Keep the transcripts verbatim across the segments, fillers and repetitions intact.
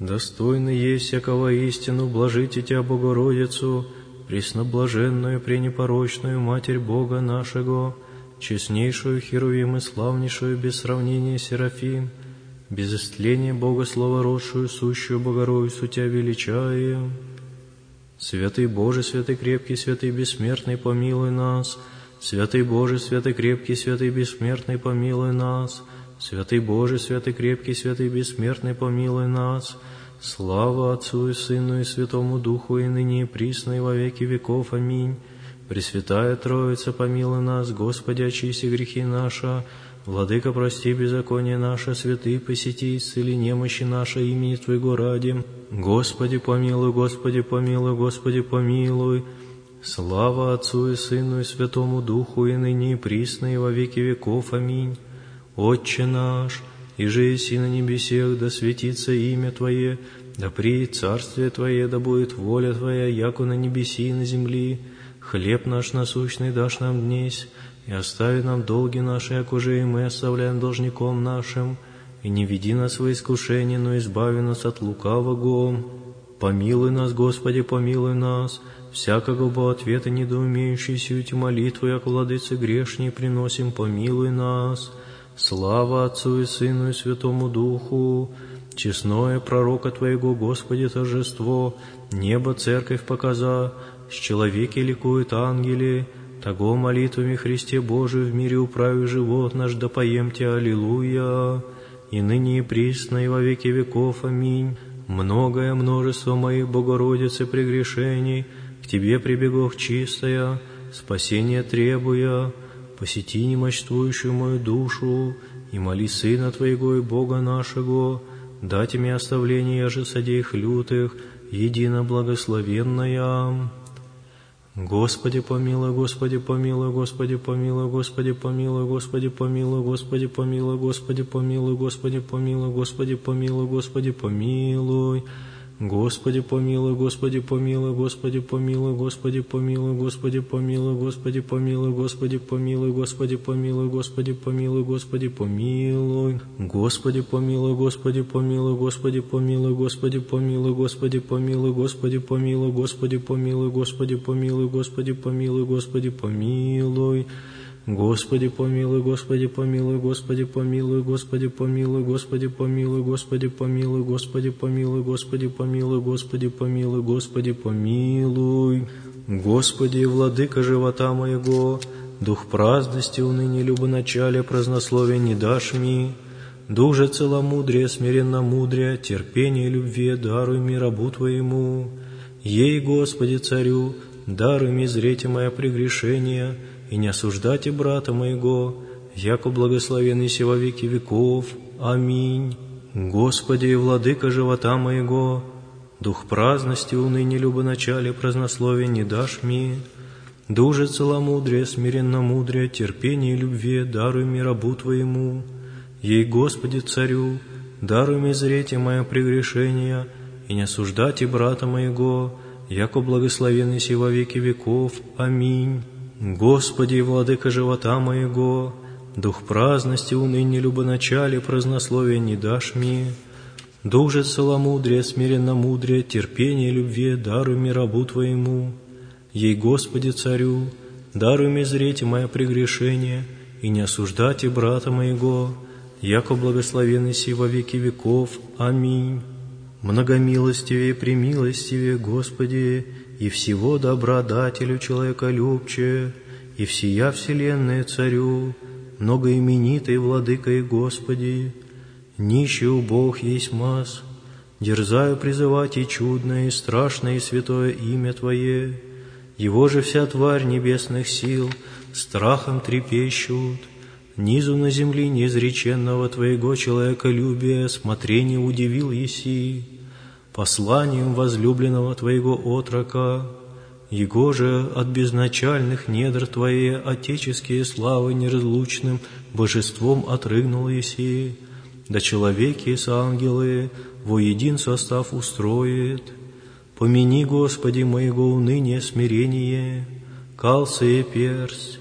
Достойно есть всякого истину, блажите Тебя, Богородицу, пресноблаженную, пренепорочную Матерь Бога нашего, честнейшую Херувим и славнейшую без сравнения Серафим, без истления Бога словородшую, сущую Богородицу Тебя величаем. Святый Боже, святый крепкий, святый бессмертный, помилуй нас. Святый Боже, святый крепкий, святый бессмертный, помилуй нас. Святый Боже, святый крепкий, святый бессмертный, помилуй нас. Слава Отцу и Сыну и Святому Духу, и ныне и присно, и во веки веков. Аминь. Пресвятая Троица, помилуй нас. Господи, очисти грехи наши. Владыка, прости беззаконие наше. Святые, посети, исцели немощи наши, имени Твоего ради. Господи, помилуй, Господи, помилуй, Господи, помилуй. Слава Отцу и Сыну и Святому Духу, и ныне и присно, и во веки веков. Аминь. Отче наш, иже еси на небесех, да светится имя Твое, да приидет царствие Твое, да будет воля Твоя, яко на небеси и на земли. Хлеб наш насущный дашь нам днесь, и остави нам долги наши, як уже и мы оставляем должником нашим. И не веди нас во искушение, но избави нас от лукавого. Помилуй нас, Господи, помилуй нас. Всякого бы ответа недоумеющей сюти молитву, як владыцы грешней, приносим, помилуй нас. Слава Отцу и Сыну и Святому Духу, честное пророка Твоего, Господи, торжество, небо церковь показа, с человеки ликуют ангели, того молитвами Христе Божию в мире управи живот наш, да поем Тебя, аллилуйя, и ныне и присно, и во веки веков. Аминь. Многое множество моих, Богородицы, прегрешений, к Тебе прибегох чистая, спасение требуя, посети немощствующую мою душу, и моли Сына Твоего и Бога нашего, дать мне оставление же содеях лютых, едино благословенная. Господи помилуй, Господи помилуй, Господи помилуй, Господи помилуй, Господи помилуй, Господи помилуй, Господи помилуй, Господи помилуй, Господи помилуй, Господи помилуй. Господи помилуй, Господи помилуй, Господи помилуй, Господи помилуй, Господи помилуй, Господи помилуй, Господи помилуй, Господи помилуй, Господи помилуй, Господи помилуй. Господи помилуй, Господи помилуй, Господи помилуй, Господи помилуй, Господи помилуй, Господи помилуй, Господи помилуй, Господи помилуй, Господи помилуй, Господи помилуй. Господи помилуй, Господи помилуй, Господи помилуй, Господи помилуй, Господи помилуй, Господи помилуй, Господи помилуй, Господи помилуй, Господи помилуй, Господи помилуй. Господи, владыка живота моего, дух праздности, уныне, любоначалия, празднословия не дашь ми. Дух же целомудрия, смиренно-мудрия, терпение и любви даруй ми рабу Твоему. Ей, Господи, царю, даруй ми зреть мое прегрешение, и не осуждайте брата моего, яко благословенный си во веки веков. Аминь. Господи, владыка живота моего, дух праздности, уныне, любоначалия, празднословия не дашь ми. Дух же целомудрия, смиренно-мудрия, терпение и любви даруй ми рабу Твоему. Ей, Господи, царю, даруй ми зреть мое прегрешение, и не осуждайте брата моего, яко благословенный си во веки веков. Аминь. Господи, владыка живота моего, дух праздности, уныне, любоначалия, празднословия не дашь ми. Дух же целомудрия, смиренно-мудрия, терпение и любви даруй ми рабу Твоему. Ей, Господи, царю, даруй ми зреть мое прегрешение, и не осуждайте брата моего, яко благословенный си во веки веков. Аминь. Многомилостивее, премилостивее, Господи, и всего добра дателю человеколюбче, и всея вселенная царю, многоименитый владыка и Господи, нищий убог есть мас, дерзаю призывать и чудное, и страшное, и святое имя Твое, его же вся тварь небесных сил страхом трепещут, низу на земли неизреченного Твоего человеколюбия смотрение удивил еси, посланием возлюбленного Твоего отрока, его же от безначальных недр Твоей отеческие славы неразлучным божеством отрыгнул еси, да человеки с ангелы воедин состав устроит. Помяни, Господи, моего уныния смирение, кался и персть,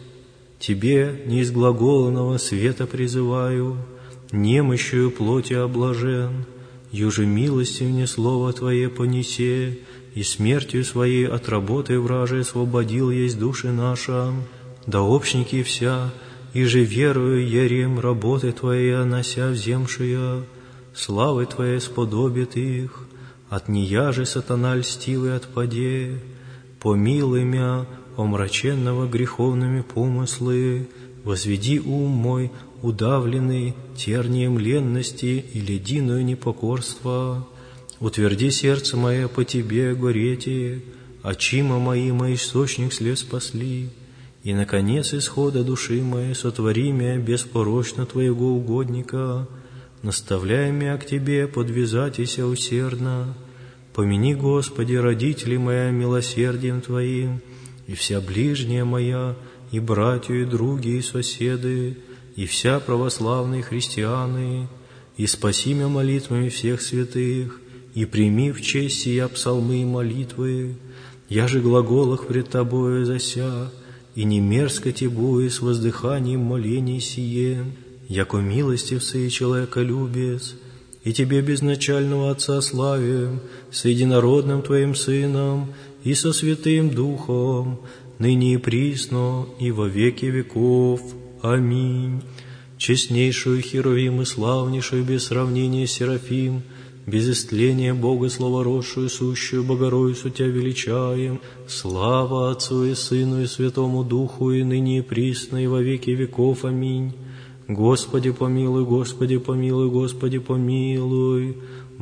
Тебе неизглаголанного света призываю, немощью плоти облажен, юже милости мне слово Твое понесе, и смертью Своей от работы вражей освободил есть души наша. Да общники вся, и же верую ярем работы Твоя, нося вземшия, славы Твоей сподобит их, от нея же сатана льстивый отпаде. Помилуй мя, омраченного греховными помыслы, возведи ум мой, удавленный тернием ленности и лединою непокорства. Утверди сердце мое по Тебе, горети, очима мои мой источник слез спасли. И, наконец, исхода души моей сотвори мя беспорочно Твоего угодника, наставляй мя к Тебе, подвязатися усердно. Помяни, Господи, родители моя милосердием Твоим, и вся ближняя моя, и братья, и други, и соседы, и вся православные христианы, и спаси мя молитвами всех святых, и прими в честь сия псалмы и молитвы. Я же глаголах пред Тобою зася, и не мерзко Тебою с воздыханием молений сие, яко милостивцы и человеколюбец, и Тебе безначального Отца славим, с единородным Твоим Сыном и со Святым Духом, ныне и присно, и во веки веков. Аминь. Честнейшую Херувим и славнейшую без сравнения Серафим, без истления Бога словородшую, сущую Богородицу Тебя величаем. Слава Отцу и Сыну и Святому Духу, и ныне и присно, и во веки веков. Аминь. Господи помилуй, Господи помилуй, Господи помилуй,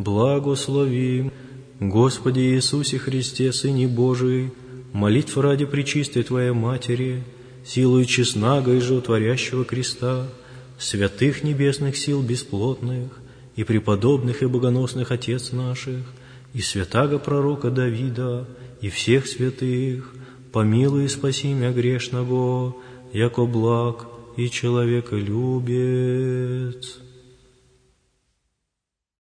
благослови. Господи Иисусе Христе, Сыне Божий, молитва ради пречистой Твоей Матери, силою честного и животворящего креста, святых небесных сил бесплотных, и преподобных и богоносных Отец наших, и святаго пророка Давида, и всех святых, помилуй и спаси мя грешного, яко благ и человеколюбец.